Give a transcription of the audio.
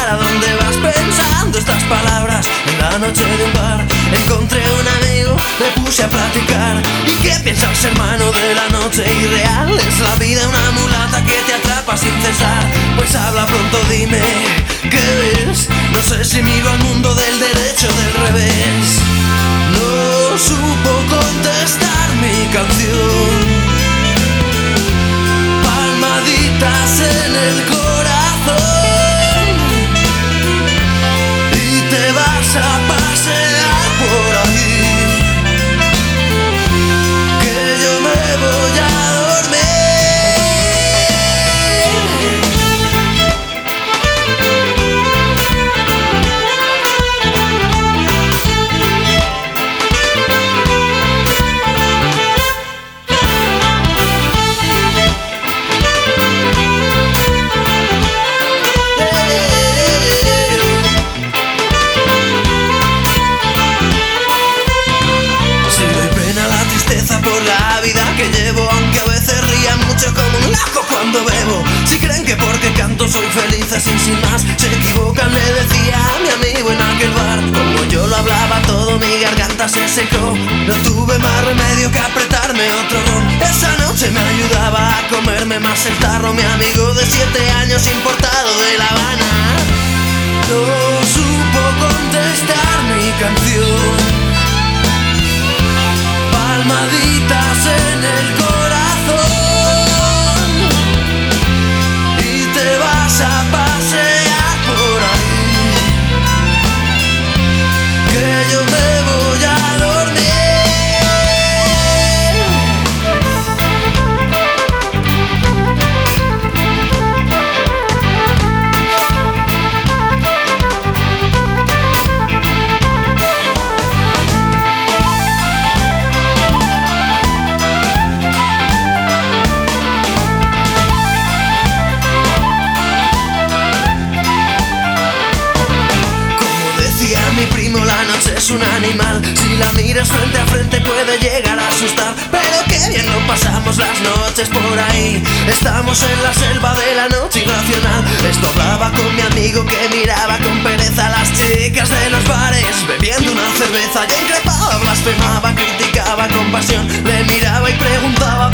¿Para dónde vas pensando estas palabras? En la noche de un bar encontré un amigo, me puse a platicar. ¿Y qué piensas, hermano, de la noche irreal? Es la vida una mulata que te atrapa sin cesar. Pues habla pronto, dime, ¿qué ves? No sé si miro al mundo del derecho o del revés. No supo contestar mi canción. Palmaditas en el corazón y te vas a pasear por ahí, que yo me voy a dormir. Por la vida que llevo, aunque a veces ría mucho como un loco cuando bebo. Si creen que porque canto soy feliz así sin más, se equivocan, le decía a mi amigo en aquel bar. Como yo lo hablaba todo, mi garganta se secó. No tuve más remedio que apretarme otro ron. Esa noche me ayudaba a comerme más el tarro, mi amigo de 7 años importado de La Habana. No supo contestar mi canción. Palmaditas en el corazón y te vas a pasear por ahí, que yo me voy a dormir. Mi primo, la noche es un animal. Si la miras frente a frente puede llegar a asustar. Pero qué bien lo pasamos las noches por ahí. Estamos en la selva de la noche irracional. Esto hablaba con mi amigo que miraba con pereza a las chicas de los bares bebiendo una cerveza. Yo increpaba, blasfemaba, criticaba con pasión. Le miraba y preguntaba